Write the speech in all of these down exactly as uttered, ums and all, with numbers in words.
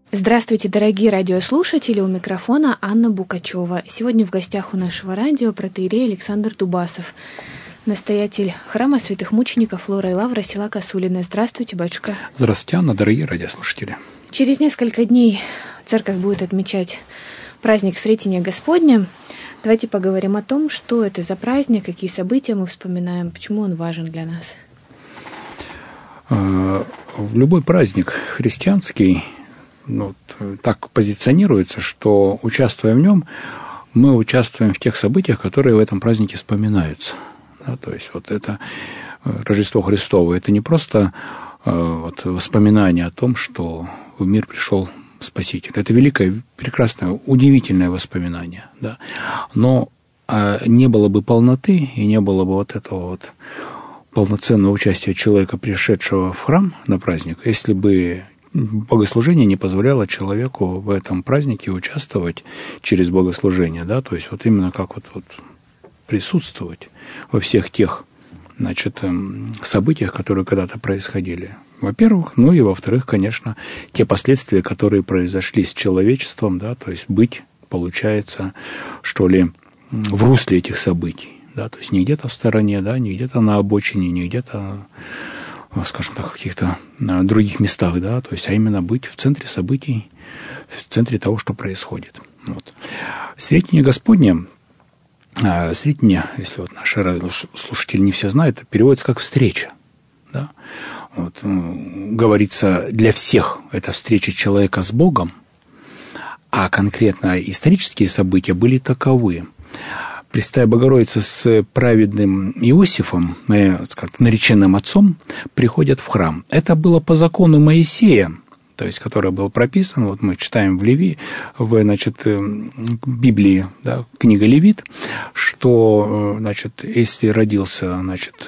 Здравствуйте, дорогие радиослушатели, у микрофона Анна Букачева. Сегодня в гостях у нашего радио протоиерей Александр Дубасов, настоятель храма святых мучеников Лора и Лавра села Косулино. Здравствуйте, батюшка. Здравствуйте, Анна, дорогие радиослушатели. Через несколько дней церковь будет отмечать праздник Сретения Господня. Давайте поговорим о том, что это за праздник, какие события мы вспоминаем, почему он важен для нас. В любой праздник христианский, ну, так позиционируется, что, участвуя в нем, мы участвуем в тех событиях, которые в этом празднике вспоминаются. Да, то есть вот это Рождество Христово, это не просто вот, воспоминание о том, что в мир пришел Спаситель. Это великое, прекрасное, удивительное воспоминание. Да. Но не было бы полноты и не было бы вот этого вот полноценного участия человека, пришедшего в храм на праздник, если бы богослужение не позволяло человеку в этом празднике участвовать через богослужение, да, то есть вот именно как вот, вот присутствовать во всех тех, значит, событиях, которые когда-то происходили. Во-первых, ну и во-вторых, конечно, те последствия, которые произошли с человечеством, да, то есть быть, получается, что ли, в русле этих событий, да, то есть не где-то в стороне, да, не где-то на обочине, не где-то, скажем так, в каких-то других местах, да, то есть, а именно быть в центре событий, в центре того, что происходит. Вот. Сретение Господне, сретение, если вот наши слушатели не все знают, переводится как встреча, да. Вот, говорится, для всех это встреча человека с Богом, а конкретно исторические события были таковы. Пресвятая Богородица с праведным Иосифом, скажем, нареченным отцом, приходят в храм. Это было по закону Моисея, то есть, который был прописан, вот мы читаем в Леви, в, значит, Библии, да, книга Левит, что, значит, если родился, значит,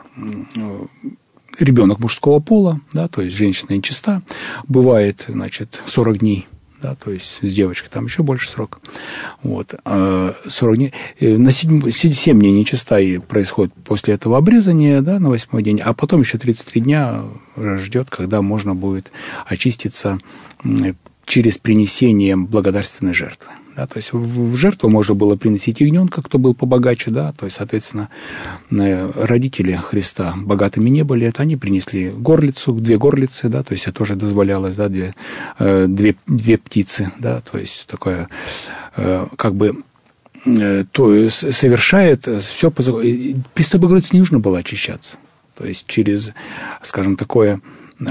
ребенок мужского пола, да, то есть женщина нечиста, бывает, значит, сорок дней. Да, то есть с девочкой там еще больше срок. Вот, сорок дней. На семь, семь дней нечиста и происходит после этого обрезания, да, на восьмой день, а потом еще тридцать три дня ждет, когда можно будет очиститься через принесение благодарственной жертвы. Да, то есть в жертву можно было приносить ягненка, кто был побогаче, да, то есть, соответственно, родители Христа богатыми не были, это они принесли горлицу, две горлицы, да, то есть это тоже дозволялось, да, две, две, две птицы, да, то есть такое, как бы, то совершает все по закону. Пресвятой Богородице не нужно было очищаться, то есть через, скажем, такое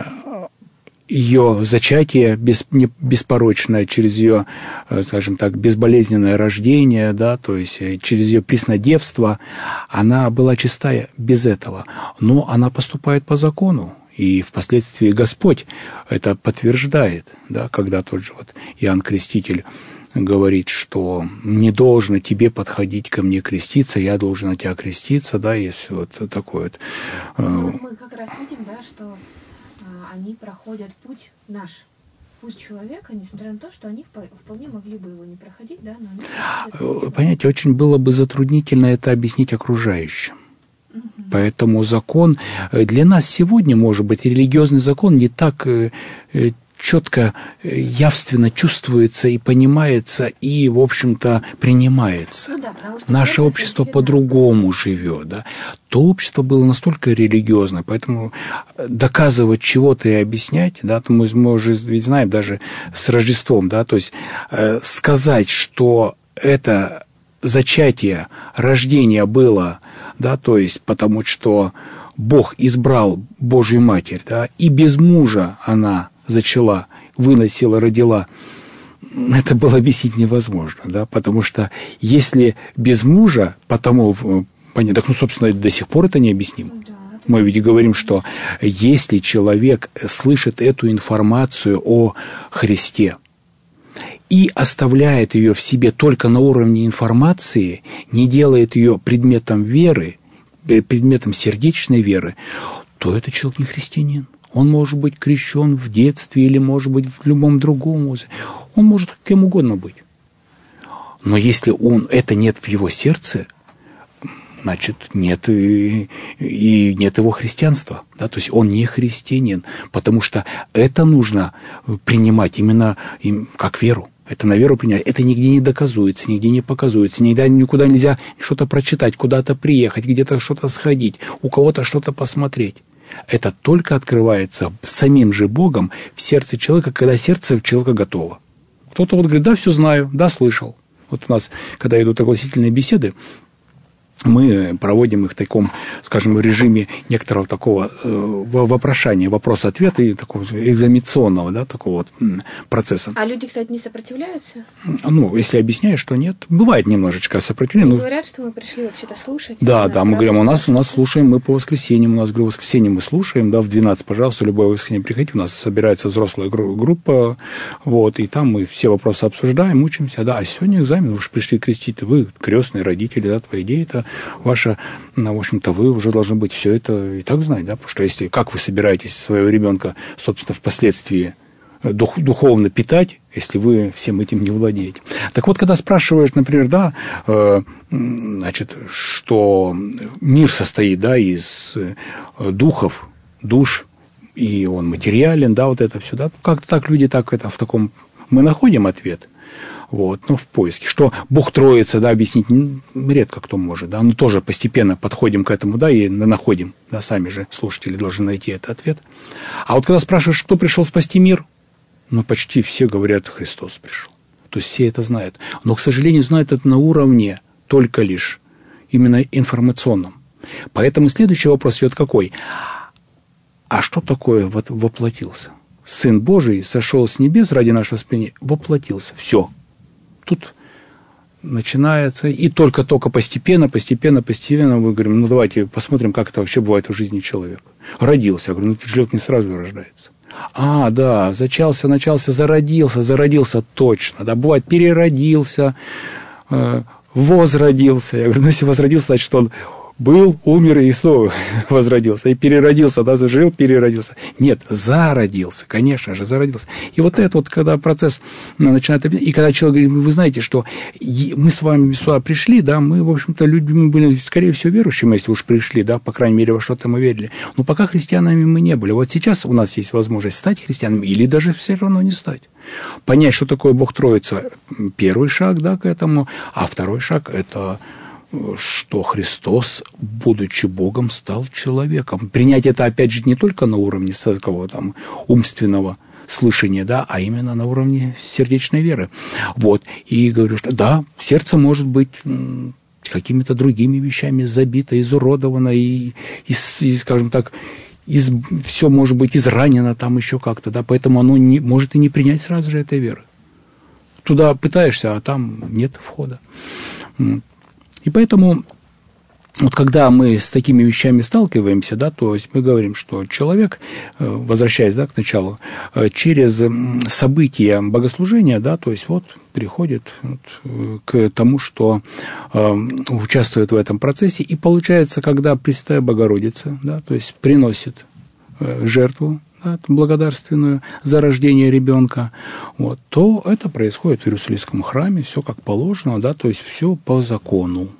ее зачатие без, не, беспорочное, через ее, скажем так, безболезненное рождение, да, то есть через ее преснодевство, она была чистая без этого. Но она поступает по закону, и впоследствии Господь это подтверждает, да, когда тот же вот Иоанн Креститель говорит, что не должно тебе подходить ко мне креститься, я должен от тебя креститься, да, есть вот такое вот. Ну, мы как раз видим, да, что они проходят путь наш, путь человека, несмотря на то, что они вполне могли бы его не проходить, да, но они... Понимаете, очень было бы затруднительно это объяснить окружающим. Угу. Поэтому закон для нас сегодня, может быть, религиозный закон не так четко, явственно чувствуется и понимается, и, в общем-то, принимается. Ну да, наше общество по-другому живет. Да? То общество было настолько религиозно, поэтому доказывать чего-то и объяснять, да, то мы, мы уже ведь знаем даже с Рождеством, да, то есть э, сказать, что это зачатие, рождение было, да, то есть потому что Бог избрал Божью Матерь, да, и без мужа она зачала, выносила, родила, это было объяснить невозможно, да, потому что если без мужа, потому, понятно, так, ну, собственно, до сих пор это необъяснимо. Мы ведь говорим, что если человек слышит эту информацию о Христе и оставляет ее в себе только на уровне информации, не делает ее предметом веры, предметом сердечной веры, то этот человек не христианин. Он может быть крещен в детстве или, может быть, в любом другом возрасте. Он может кем угодно быть. Но если он, это нет в его сердце, значит, нет и, и нет его христианства. Да? То есть он не христианин, потому что это нужно принимать именно им, как веру. Это на веру принять. Это нигде не доказуется, нигде не показуется, нигде, никуда нельзя что-то прочитать, куда-то приехать, где-то что-то сходить, у кого-то что-то посмотреть. Это только открывается самим же Богом в сердце человека, когда сердце человека готово. Кто-то вот говорит, да, все знаю, да, слышал. Вот у нас, когда идут огласительные беседы, мы проводим их в таком, скажем, в режиме некоторого такого э, вопрошания, вопрос-ответ и такого экзаменационного, да, такого вот процесса. А люди, кстати, не сопротивляются? Ну, если объясняешь, что нет. Бывает немножечко сопротивление. Они говорят, что мы пришли вообще-то слушать. Да, да, мы говорим, у нас, у нас слушаем, мы по воскресеньям, у нас, говорю, в воскресенье мы слушаем, да, в двенадцать, пожалуйста, любое воскресенье приходите, у нас собирается взрослая группа, вот, и там мы все вопросы обсуждаем, учимся, да, а сегодня экзамен, вы же пришли крестить, вы крестные родители, да, по идее, это ваша, ну, в общем-то, вы уже должны быть все это и так знать, да, потому что если, как вы собираетесь своего ребенка, собственно, впоследствии дух, духовно питать, если вы всем этим не владеете. Так вот, когда спрашиваешь, например, да, э, значит, что мир состоит, да, из духов, душ, и он материален, да, вот это все, да, как-то так люди так это в таком, мы находим ответ. Вот, но в поиске. Что Бог Троица, да, объяснить редко кто может, да, но тоже постепенно подходим к этому, да, и находим, да, сами же слушатели должны найти этот ответ. А вот когда спрашиваешь, кто пришел спасти мир, ну, почти все говорят, Христос пришел. То есть все это знают. Но, к сожалению, знают это на уровне только лишь именно информационном. Поэтому следующий вопрос идет какой? А что такое вот воплотился? Сын Божий сошел с небес ради нашего спасения, воплотился. Все. Тут начинается, и только-только постепенно, постепенно, постепенно мы говорим, ну, давайте посмотрим, как это вообще бывает в жизни человека. Родился, я говорю, ну, человек не сразу рождается. А, да, зачался, начался, зародился, зародился точно, да, бывает, переродился, э, возродился. Я говорю, ну, если возродился, значит, он был, умер и снова возродился, и переродился, да, жил, переродился. Нет, зародился, конечно же, зародился. И вот это вот, когда процесс начинает... И когда человек говорит, вы знаете, что мы с вами сюда пришли, да, мы, в общем-то, людьми были, скорее всего, верующими, если уж пришли, да, по крайней мере, во что-то мы верили. Но пока христианами мы не были. Вот сейчас у нас есть возможность стать христианами или даже все равно не стать. Понять, что такое Бог Троица, первый шаг, да, к этому, а второй шаг – это... что Христос, будучи Богом, стал человеком. Принять это, опять же, не только на уровне такого там умственного слышания, да, а именно на уровне сердечной веры. Вот. И говорю, что да, сердце может быть какими-то другими вещами забито, изуродовано, и, и, и скажем так, из, все может быть изранено там еще как-то, да, поэтому оно не, может и не принять сразу же этой веры. Туда пытаешься, а там нет входа. И поэтому, вот когда мы с такими вещами сталкиваемся, да, то есть мы говорим, что человек, возвращаясь, да, к началу, через события богослужения, да, то есть вот приходит вот к тому, что э, участвует в этом процессе, и получается, когда Пресвятая Богородица, да, то есть приносит э, жертву, да, благодарственную за рождение ребенка, вот, то это происходит в Иерусалимском храме, все как положено, да, то есть все по закону.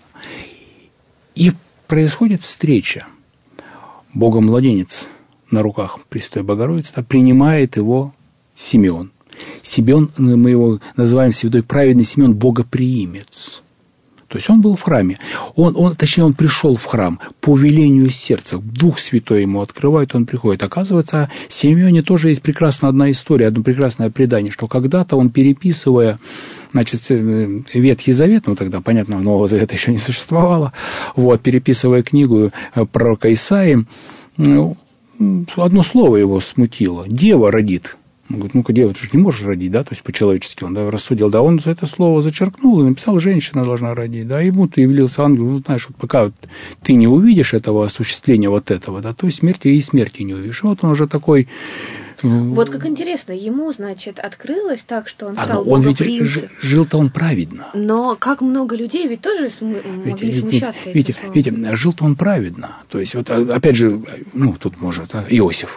И происходит встреча. Бога-младенец на руках Пресвятой Богородицы, да, принимает его Симеон. Симеон, мы его называем святой праведный Симеон, богоприимец. То есть он был в храме. Он, он, точнее, он пришел в храм по велению сердца. Дух Святой ему открывает, он приходит. Оказывается, о Симеоне тоже есть прекрасная одна история, одно прекрасное предание, что когда-то он, переписывая, значит, Ветхий Завет, ну тогда, понятно, Нового Завета еще не существовало, вот, переписывая книгу пророка Исаии, одно слово его смутило. Дева родит. Он говорит, ну-ка, дева, ты же не можешь родить, да, то есть по-человечески он, да, рассудил, да, он за это слово зачеркнул и написал, женщина должна родить, да, ему-то явился ангел, ну, знаешь, вот пока вот ты не увидишь этого осуществления вот этого, да, то есть смерти и смерти не увидишь. Вот он уже такой... Вот как интересно, ему, значит, открылось так, что он стал а, он богоприимцем. Ведь жил-то он праведно. Но как много людей ведь тоже см- могли ведь, смущаться ведь, этим словом. Видите, жил-то он праведно. То есть, вот опять же, ну, тут может, а, Иосиф.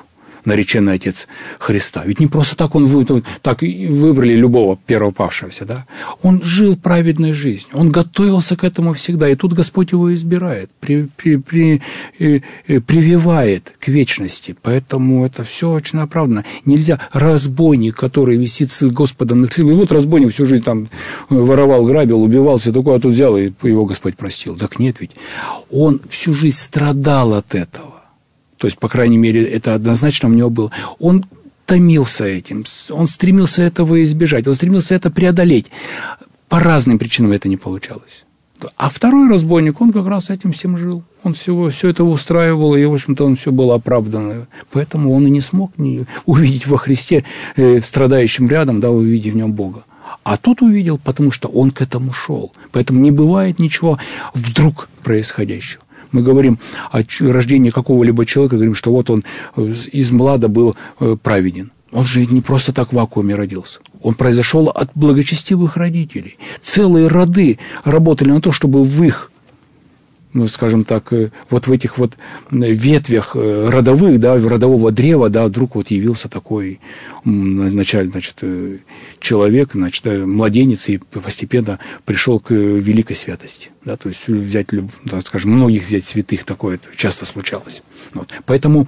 нареченный отец Христа. Ведь не просто так он вы, так выбрали любого первопавшегося, да? Он жил праведной жизнью, он готовился к этому всегда, и тут Господь его избирает, при, при, при, э, э, прививает к вечности. Поэтому это все очень оправдано. Нельзя разбойник, который висит с Господом на кресте, вот разбойник всю жизнь там воровал, грабил, убивал, все такое, а тут взял, и его Господь простил. Так нет ведь. Он всю жизнь страдал от этого. То есть, по крайней мере, это однозначно у него было. Он томился этим, он стремился этого избежать, он стремился это преодолеть. По разным причинам это не получалось. А второй разбойник, он как раз этим всем жил. Он всего, все это устраивал, и, в общем-то, он все было оправдано. Поэтому он и не смог не увидеть во Христе, э, страдающим рядом, да, увидев в нем Бога. А тот увидел, потому что он к этому шел. Поэтому не бывает ничего вдруг происходящего. Мы говорим о рождении какого-либо человека, говорим, что вот он из млада был праведен. Он же не просто так в вакууме родился. Он произошел от благочестивых родителей. Целые роды работали на то, чтобы в их, ну, скажем так, вот в этих вот ветвях родовых, да, родового древа, да, вдруг вот явился такой вначале, значит, человек, значит, младенец, и постепенно пришел к великой святости. Да, то есть взять, да, скажем, многих взять святых, такое часто случалось. Вот. Поэтому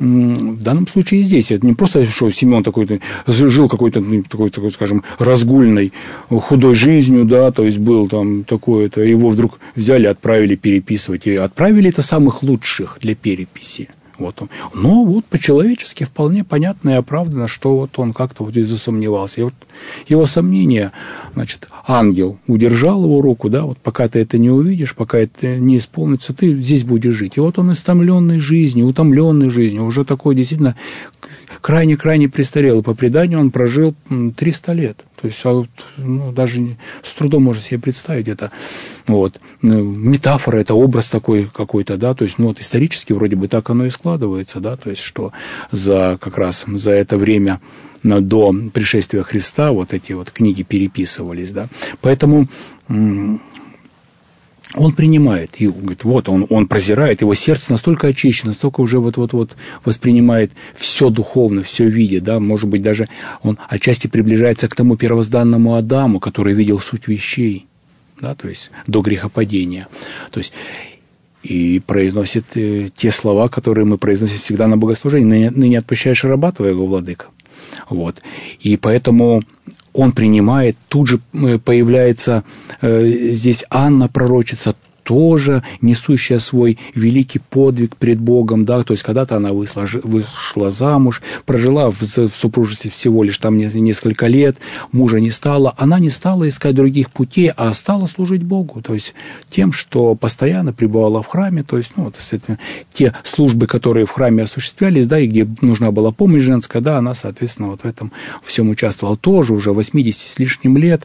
в данном случае и здесь это не просто, что Симеон такой-то жил какой-то, такой, такой, скажем, разгульной, худой жизнью, да, то есть был там такое-то, его вдруг взяли, отправили переписывать, и отправили это самых лучших для переписи. Вот он. Но вот по-человечески вполне понятно и оправдано, что вот он как-то вот здесь засомневался. И вот его сомнения, значит, ангел удержал его руку, да, вот пока ты это не увидишь, пока это не исполнится, ты здесь будешь жить. И вот он истомленный жизнью, утомленный жизнью, уже такой действительно крайне-крайне престарелый. По преданию он прожил триста лет. То есть, а вот, ну, даже с трудом можно себе представить это. Вот. Метафора, это образ такой какой-то, да, то есть, ну, вот исторически вроде бы так оно и складывается, да, то есть, что за, как раз за это время до пришествия Христа вот эти вот книги переписывались, да. Поэтому он принимает, и говорит, вот он, он прозирает, его сердце настолько очищено, настолько уже вот-вот-вот воспринимает все духовно, все видит, да, может быть, даже он отчасти приближается к тому первозданному Адаму, который видел суть вещей, да, то есть до грехопадения, то есть и произносит те слова, которые мы произносим всегда на богослужении, ныне отпущаешь раба твоего, владыка, вот, и поэтому он принимает, тут же появляется э, здесь Анна, пророчица, тоже несущая свой великий подвиг пред Богом, да, то есть когда-то она вышла, вышла замуж, прожила в, в супружестве всего лишь там несколько лет, мужа не стало, она не стала искать других путей, а стала служить Богу, то есть тем, что постоянно пребывала в храме, то есть, ну, вот, те службы, которые в храме осуществлялись, да, и где нужна была помощь женская, да, она, соответственно, вот в этом всем участвовала, тоже уже восемьдесят с лишним лет,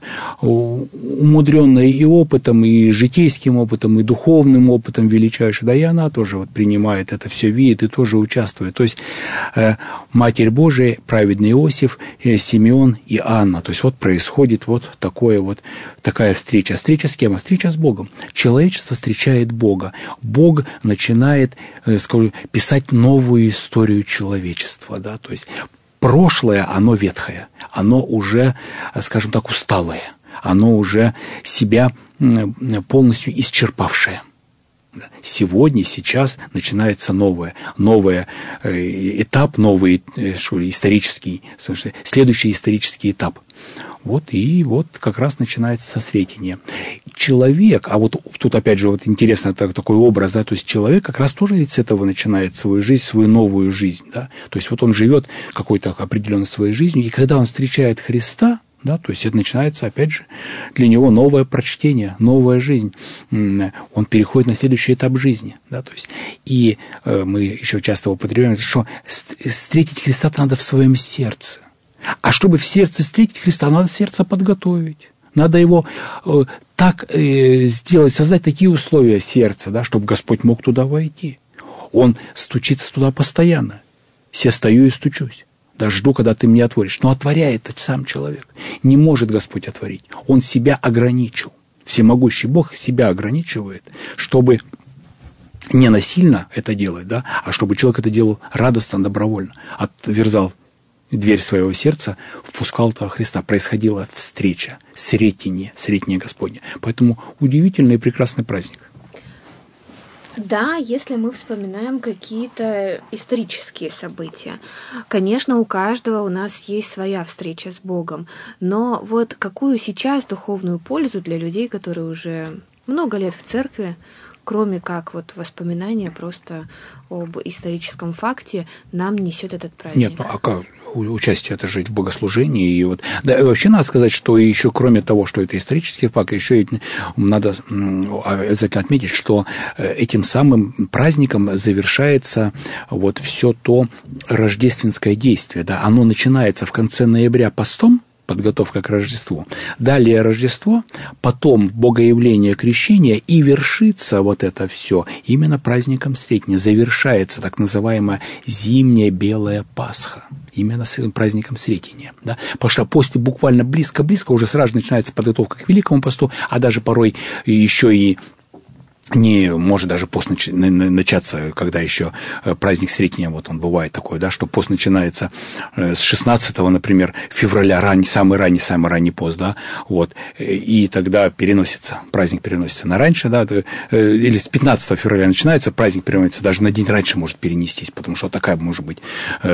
умудренная и опытом, и житейским опытом, и духовным опытом величайшим, да, и она тоже вот принимает это все, видит и тоже участвует. То есть э, Матерь Божия, праведный Иосиф, э, Симеон и Анна. То есть вот происходит вот такое вот, такая встреча. Встреча с кем? Встреча с Богом. Человечество встречает Бога. Бог начинает, э, скажу, писать новую историю человечества, да, то есть прошлое, оно ветхое, оно уже, скажем так, усталое, оно уже себя полностью исчерпавшее. Сегодня, сейчас начинается новое, новый этап, новый что ли, исторический, следующий исторический этап. Вот, и вот как раз начинается со Сретения. Человек, а вот тут опять же вот интересно такой образ, да, то есть человек как раз тоже ведь с этого начинает свою жизнь, свою новую жизнь, да, то есть вот он живет какой-то определенной своей жизнью, и когда он встречает Христа, да, то есть это начинается, опять же, для него новое прочтение, новая жизнь. Он переходит на следующий этап жизни. Да, то есть, и э, мы еще часто употребляем, что встретить Христа надо в своем сердце. А чтобы в сердце встретить Христа, надо сердце подготовить. Надо его э, так э, сделать, создать такие условия сердца, да, чтобы Господь мог туда войти. Он стучится туда постоянно. Все стою и стучусь. Да жду, когда ты мне отворишь. Но отворяет этот сам человек. Не может Господь отворить. Он себя ограничил. Всемогущий Бог себя ограничивает, чтобы не насильно это делать, да, а чтобы человек это делал радостно, добровольно, отверзал дверь своего сердца, впускал того Христа, происходила встреча, сретение, сретение Господне. Поэтому удивительный и прекрасный праздник. Да, если мы вспоминаем какие-то исторические события. Конечно, у каждого у нас есть своя встреча с Богом, но вот какую сейчас духовную пользу для людей, которые уже много лет в церкви, кроме как вот воспоминания просто об историческом факте, нам несет этот праздник? Нет, ну а как? Участие это жить в богослужении. И вот, да, и вообще надо сказать, что еще кроме того, что это исторический факт, еще и надо обязательно отметить, что этим самым праздником завершается вот все то рождественское действие. Да? Оно начинается в конце ноября постом, подготовка к Рождеству, далее Рождество, потом Богоявление, крещение, и вершится вот это все именно праздником Сретения, завершается так называемая зимняя Белая Пасха, именно с праздником Сретения. Да? Потому что после буквально близко-близко уже сразу начинается подготовка к Великому посту, а даже порой еще и не может даже пост начаться, когда еще праздник Сретения, вот он бывает такой, да, что пост начинается с шестнадцатого, например, февраля, ранний, самый ранний, самый ранний пост, да, вот, и тогда переносится, праздник переносится на раньше, да, или с пятнадцатого февраля начинается, праздник переносится, даже на день раньше может перенестись, потому что такая может быть,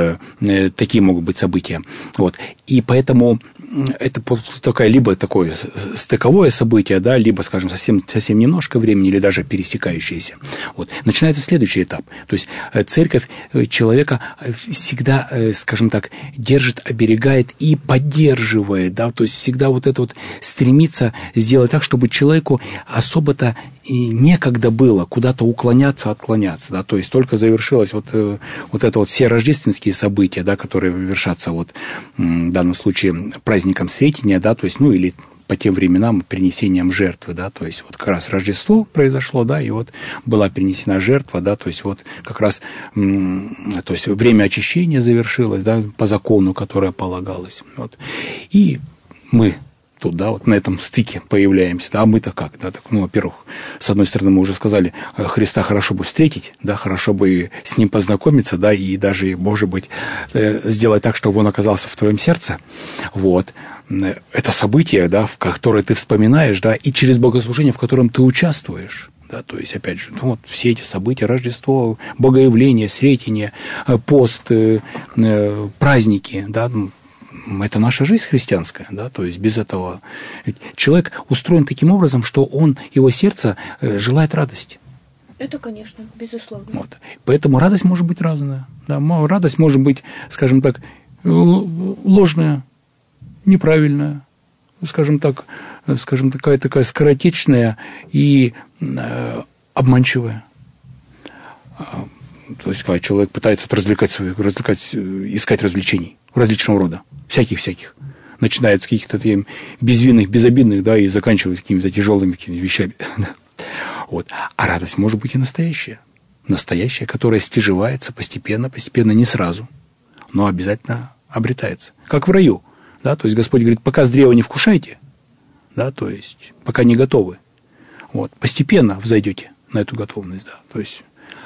такие могут быть события, вот, и поэтому это такая, либо такое стыковое событие, да, либо, скажем, совсем, совсем немножко времени, или даже пересекающиеся. Вот. Начинается следующий этап. То есть церковь человека всегда, скажем так, держит, оберегает и поддерживает. Да? То есть всегда вот это вот стремится сделать так, чтобы человеку особо-то некогда было куда-то уклоняться, отклоняться. Да? То есть только завершилось вот, вот это вот все рождественские события, да, которые вершатся вот, в данном случае праздником Сретения, да, то есть, ну, или по тем временам принесением жертвы, да, то есть вот как раз Рождество произошло, да, и вот была принесена жертва, да, то есть вот как раз, то есть время очищения завершилось, да, по закону, которое полагалось, вот, и мы тут, да, вот на этом стыке появляемся, да, а мы-то как, да, так, ну, во-первых, с одной стороны, мы уже сказали, Христа хорошо бы встретить, да, хорошо бы с Ним познакомиться, да, и даже, может быть, сделать так, чтобы Он оказался в твоем сердце, вот, это событие, да, в которое ты вспоминаешь, да, и через богослужение, в котором ты участвуешь. Да, то есть, опять же, ну, вот все эти события, Рождество, Богоявление, Сретение, пост, праздники, да, это наша жизнь христианская, да, то есть без этого человек устроен таким образом, что он, его сердце желает радости. Это, конечно, безусловно. Вот. Поэтому радость может быть разная. Да, радость может быть, скажем так, ложная, неправильная, скажем так, скажем, такая, такая скоротечная и э, обманчивая. То есть, когда человек пытается развлекать своих, развлекать, искать развлечений различного рода, всяких-всяких, начиная с каких-то безвинных, безобидных, да, и заканчивая какими-то тяжелыми какими-то вещами. Вот. А радость может быть и настоящая. Настоящая, которая стяживается постепенно, постепенно, не сразу, но обязательно обретается. Как в раю. Да, то есть Господь говорит, пока с древа не вкушайте, да, то есть пока не готовы, вот, постепенно взойдете на эту готовность, да, то есть,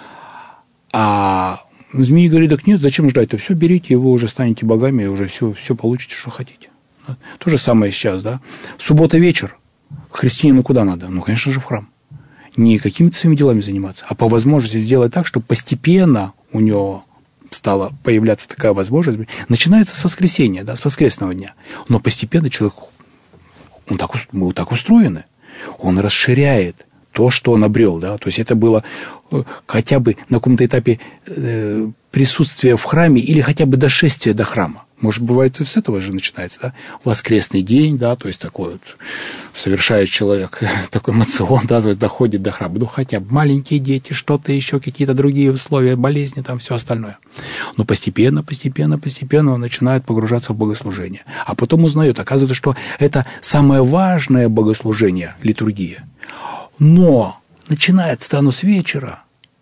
а змеи говорит, так нет, зачем ждать-то, все берите, и вы уже станете богами, и уже все, все получите, что хотите. Да? То же самое сейчас, да, суббота вечер, христианину куда надо? Ну, конечно же, в храм. Не какими-то своими делами заниматься, а по возможности сделать так, чтобы постепенно у него стала появляться такая возможность, начинается с воскресенья, да, с воскресного дня. Но постепенно человек, он так, мы так устроены, он расширяет то, что он обрел, да, то есть это было хотя бы на каком-то этапе э, присутствия в храме или хотя бы дошествия до храма. Может, бывает, и с этого же начинается, да, воскресный день, да, то есть такой вот совершает человек такой мацион, да, то есть доходит до храма, ну, хотя бы маленькие дети, что-то еще, какие-то другие условия, болезни, там, все остальное. Но постепенно, постепенно, постепенно он начинает погружаться в богослужение. А потом узнает, оказывается, что это самое важное богослужение, литургия. Но начинается оно с вечера,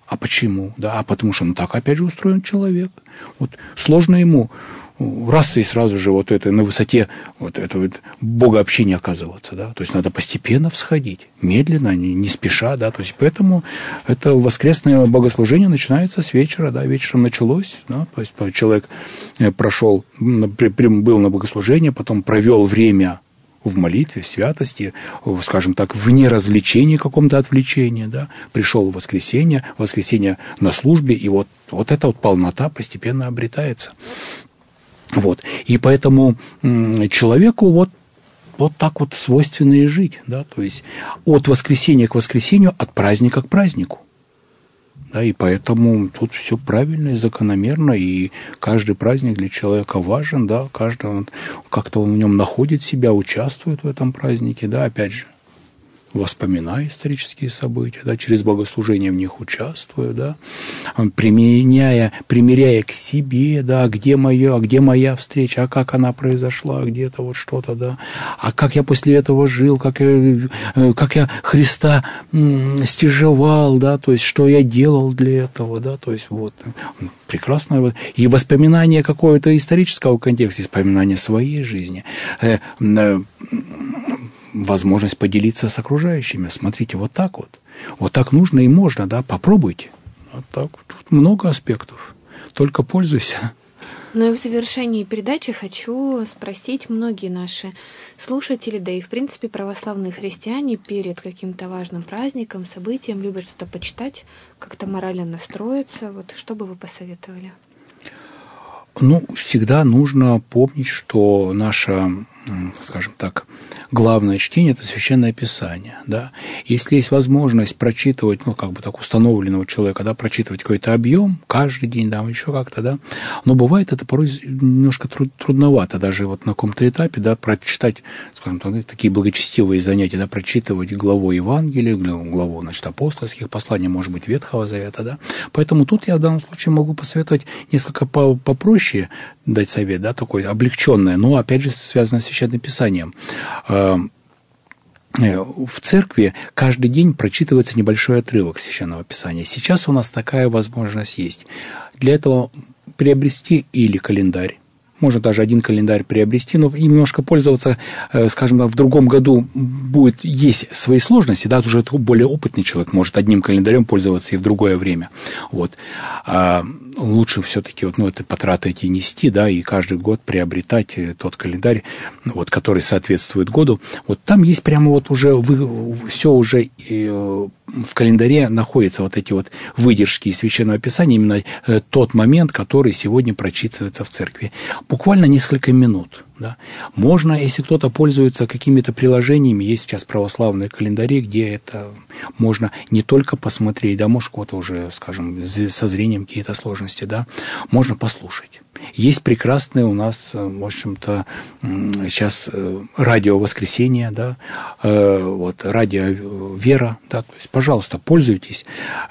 А почему? Да, а потому что, ну, так, опять же, устроен человек. Вот сложно ему раз и сразу же вот это на высоте вот этого вот богообщения оказываться, да, то есть надо постепенно всходить, медленно, не, не спеша, да, то есть поэтому это воскресное богослужение начинается с вечера, да, вечером началось, да, то есть человек прошел, был на богослужении, потом провел время в молитве, в святости, скажем так, вне развлечения, каком-то отвлечении, да, пришел в воскресенье, в воскресенье на службе, и вот, вот эта вот полнота постепенно обретается. Вот. И поэтому человеку вот, вот так вот свойственно и жить, да, то есть от воскресенья к воскресенью, от праздника к празднику. Да, и поэтому тут все правильно и закономерно, и каждый праздник для человека важен, да, каждый как-то он в нем находит себя, участвует в этом празднике, да, опять же, воспоминая исторические события, да, через богослужение в них участвую, да, применяя, примеряя к себе, да, где мое, а где моя встреча, а как она произошла, где-то вот что-то, да, а как я после этого жил, как я, как я Христа стяжевал, да, то есть что я делал для этого, да, то есть вот прекрасно, и воспоминание какого-то исторического контекста, воспоминание своей жизни, возможность поделиться с окружающими. Смотрите, вот так вот. Вот так нужно и можно, да, попробуйте. Вот так. Тут много аспектов. Только пользуйся. Ну и в завершении передачи хочу спросить, многие наши слушатели, да и в принципе православные христиане перед каким-то важным праздником, событием любят что-то почитать, как-то морально настроиться. Вот что бы вы посоветовали? Ну, всегда нужно помнить, что наше, скажем так, главное чтение – это Священное Писание, да. Если есть возможность прочитывать, ну, как бы так установленного человека, да, прочитывать какой-то объем каждый день, да, еще как-то, да, но бывает это порой немножко труд, трудновато даже вот на каком-то этапе, да, прочитать, скажем так, такие благочестивые занятия, да, прочитывать главу Евангелия, главу, значит, апостольских посланий, может быть, Ветхого Завета, да. Поэтому тут я в данном случае могу посоветовать несколько попроще дать совет, да, такой облегченное, но опять же связано с Священным Писанием. В церкви каждый день прочитывается небольшой отрывок Священного Писания. Сейчас у нас такая возможность есть. Для этого приобрести или календарь, можно даже один календарь приобрести, но немножко пользоваться, скажем так, в другом году будет есть свои сложности, да, уже более опытный человек может одним календарем пользоваться и в другое время. Вот. А лучше все-таки вот, ну, это потраты эти нести, да, и каждый год приобретать тот календарь, вот, который соответствует году. Вот там есть прямо вот уже вы, все уже в календаре находятся вот эти вот выдержки из Священного Писания, именно тот момент, который сегодня прочитывается в церкви. Буквально несколько минут. Да. Можно, если кто-то пользуется какими-то приложениями, есть сейчас православные календари, где это можно не только посмотреть, да, может, у кого-то уже, скажем, со зрением какие-то сложности, да, можно послушать. Есть прекрасные у нас, в общем-то, сейчас радио «Воскресенье», да, вот, радио «Вера», да, то есть, пожалуйста, пользуйтесь.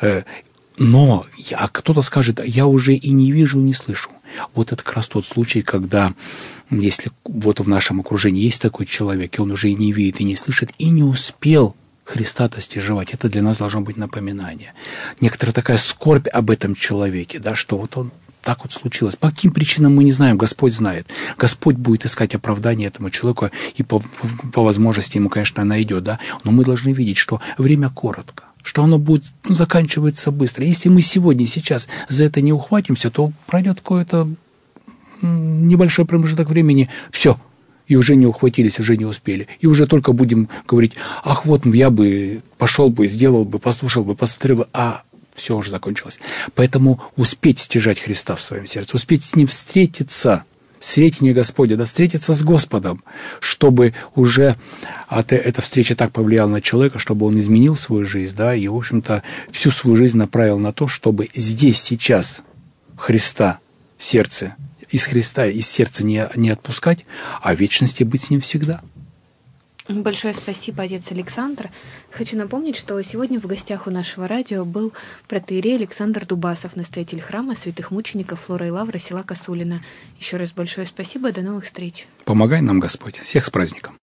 Но а кто-то скажет, я уже и не вижу, не слышу. Вот это как раз тот случай, когда, если вот в нашем окружении есть такой человек, и он уже и не видит, и не слышит, и не успел Христа-то стяжевать, это для нас должно быть напоминание. Некоторая такая скорбь об этом человеке, да, что вот он так вот случилось. По каким причинам мы не знаем, Господь знает. Господь будет искать оправдание этому человеку, и по, по возможности ему, конечно, найдет, да, но мы должны видеть, что время коротко, что оно будет, ну, заканчивается быстро. Если мы сегодня, сейчас за это не ухватимся, то пройдет какой-то небольшой промежуток времени, все, и уже не ухватились, уже не успели. И уже только будем говорить, ах, вот я бы пошел бы, сделал бы, послушал бы, посмотрел бы, а все уже закончилось. Поэтому успеть стяжать Христа в своем сердце, успеть с Ним встретиться, сретение Господня, да, встретиться с Господом, чтобы уже эта встреча так повлияла на человека, чтобы он изменил свою жизнь, да, и, в общем-то, всю свою жизнь направил на то, чтобы здесь, сейчас Христа в сердце, из Христа, из сердца не, не отпускать, а в вечности быть с Ним всегда. Большое спасибо, отец Александр. Хочу напомнить, что сегодня в гостях у нашего радио был протоиерей Александр Дубасов, настоятель храма святых мучеников Флора и Лавра села Косулина. Еще раз большое спасибо, до новых встреч. Помогай нам, Господь. Всех с праздником.